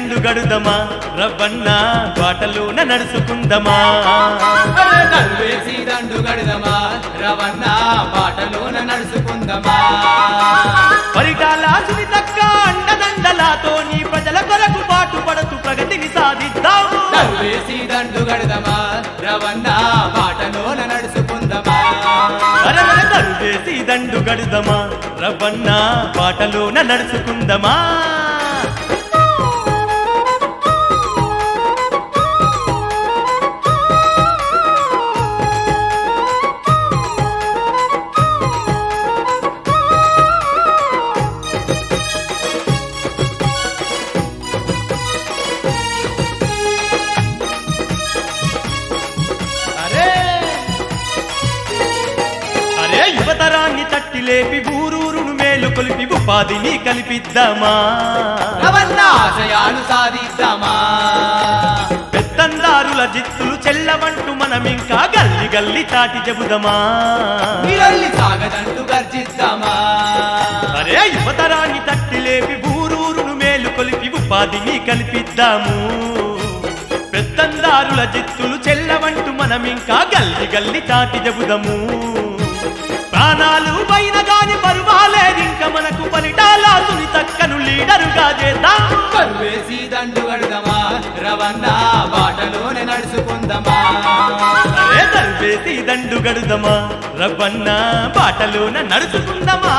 దండు గడుదమా రవ్వన్న బాటలోన నడుచుకుందమా తరువేసి దండు గడుదమా రవణ బాటలోన నడుచుకుందమా పరిటాల సునీతక్క అండదండలాతో నీ ప్రజల కొరకు పాటు పడుతూ ప్రగతిని సాధిద్దాము తరువేసి దండు గడుదమా రవణ బాటలోన నడుచుకుందమా తరువేసి దండు గడుదమా రవ్వన్న బాటలోన నడుచుకుందమా యువతరాన్ని తట్టి లేపి ఊరూరును మేలు కొలిపి ఉపాధిని కల్పిద్దామా రవణ ఆశయాలు సాధిద్దామా పెత్తందారుల జిత్తులు చెల్లవంటూ మనమింకా గల్లి గల్లి చాటి చెబుదమా నిరల్లి సాగదంటూ గర్జిద్దామా యువతరాన్ని తట్టి లేపి ఊరూరును మేలు కొలిపి ఉపాధిని కల్పిద్దాము పెత్తందారుల జిత్తులు చెల్లవంటూ మనమింకా గల్లి గల్లి చాటి చెబుదము ప్రాణాలు పైన గాని పర్వాలేదింక మనకు పరిటాల సునీతక్కను లీడరుగా చేద్దాం తరువేసి దండు గడుదమా రవణ బాటలోనే నడుచుకుందమా తరువేసి దండు గడుదమా రవ్వన్న బాటలోన నడుచుకుందమా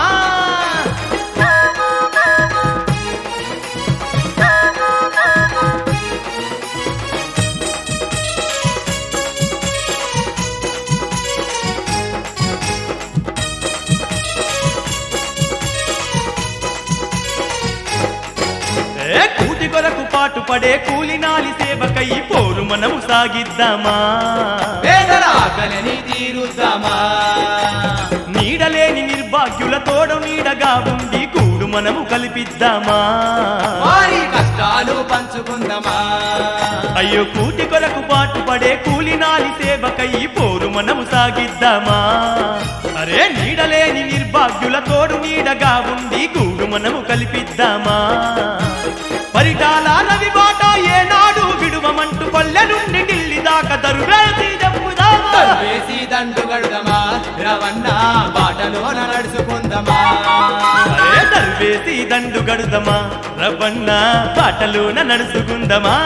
కూటి కొరకు పాటు పడే కూలినాలి సేవకై పోరు మనము సాగిద్దామా పేదల ఆకలిని తీరుద్దామా నీడలేని నిర్భాగ్యుల తోడు నీడగా ఉండి కూడు మనము కల్పిద్దామా వారి కష్టాలు పంచుకుందామా అయ్యో కూటి కొరకు పాటు పడే కూలినాలి సేవకై పోరు మనము సాగిద్దామా నీడలేని నిర్భాగ్యుల తోడు నీడగా ఉండి కూడు మనము కల్పిద్దామా పరిటాల రవి బాట ఏనాడు విడువమంటూ పల్లె నుండి ఢిల్లీ దాకా తరువేసి చెప్పుదామా తరువేసి దండు గడుదమా రవణ బాటలోన నడుచుకుందమా తరువేసి దండు గడుదమా రవణ బాటలోన నడుచుకుందమా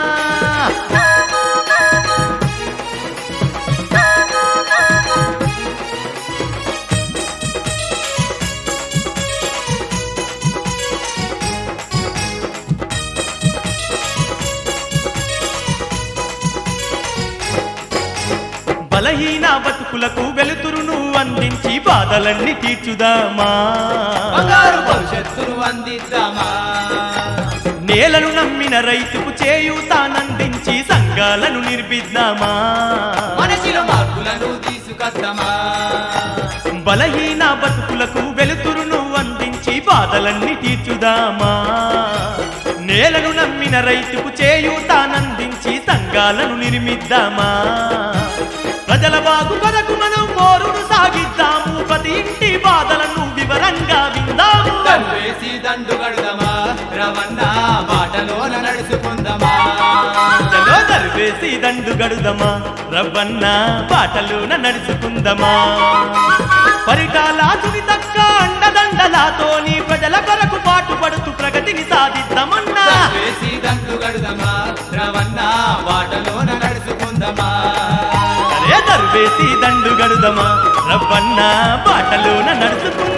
బలహీన బతుకులకు వెలుతురును అందించి బాధలన్నీ తీర్చుదామా బంగారు భవిష్యత్తును అందిద్దామా నేలను నమ్మిన రైతుకు చేయూతానందించి సంఘాలను నిర్మిద్దామా మనసులో మార్పులను తీసుకొద్దామా బలహీన బతుకులకు వెలుతురును అందించి బాధలన్నీ తీర్చుదామా నేలను నమ్మిన రైతుకు చేయూతానందించి సంఘాలను నిర్మిద్దామా ప్రజల బాగు కొరకు మనం పోరును సాగిద్దాము ప్రతి ఇంటి బాధలను వివరంగా విందాము తరువేసి దండు గడుదమా రవణ బాటలోన నడుచుకుందమా తరువేసి దండు గడుదమా రవ్వన్న బాటలోన నడుచుకుందమా పరిటాల సునీతక్క అండదండలాతో నీ ప్రజల కొరకు పాటు పడుతూ ప్రగతిని సాధిద్దామన్నా తరువేసి దండు గడుదమా రవణ బాటలోన నడుచుకుందమా తరువేసి దండు గడుదమా రవ్వన్న బాటలోన నడుచుకుందమా